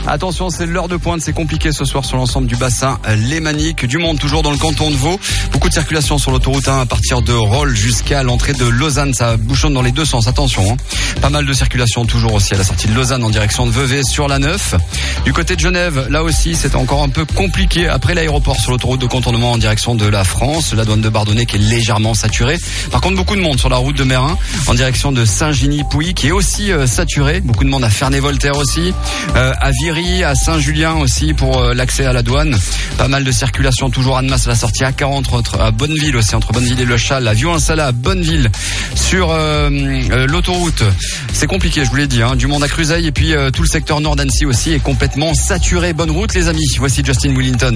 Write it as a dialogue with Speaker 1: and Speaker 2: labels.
Speaker 1: Attention, c'est l'heure de pointe, c'est compliqué ce soir sur l'ensemble du bassin lémanique. Du monde toujours dans le canton de Vaud. Beaucoup de circulation sur l'autoroute 1 à partir de Rolle jusqu'à l'entrée de Lausanne. Ça bouchonne dans les deux sens, attention. Pas mal de circulation toujours aussi à la sortie de Lausanne en direction de Vevey sur la 9. Du côté de Genève, là aussi, c'est encore un peu compliqué après l'aéroport sur l'autoroute de contournement en direction de la France. La douane de Bardonnay qui est légèrement saturée. Par contre, beaucoup de monde sur la route de Mérin en direction de Saint-Giny-Pouilly qui est aussi saturée. Beaucoup de monde à Ferney-Voltaire aussi. À Viry, à Saint-Julien aussi pour l'accès à la douane. Pas mal de circulation toujours à Annemasse à la sortie A40 à Bonneville aussi, entre Bonneville et Le Châle, à Vieux-en-Sala, à Bonneville sur l'autoroute. C'est compliqué, je vous l'ai dit, du monde à Cruzeil et puis tout le secteur nord d'Annecy aussi est complètement saturé. Bonne route les amis. Voici Justin Willington.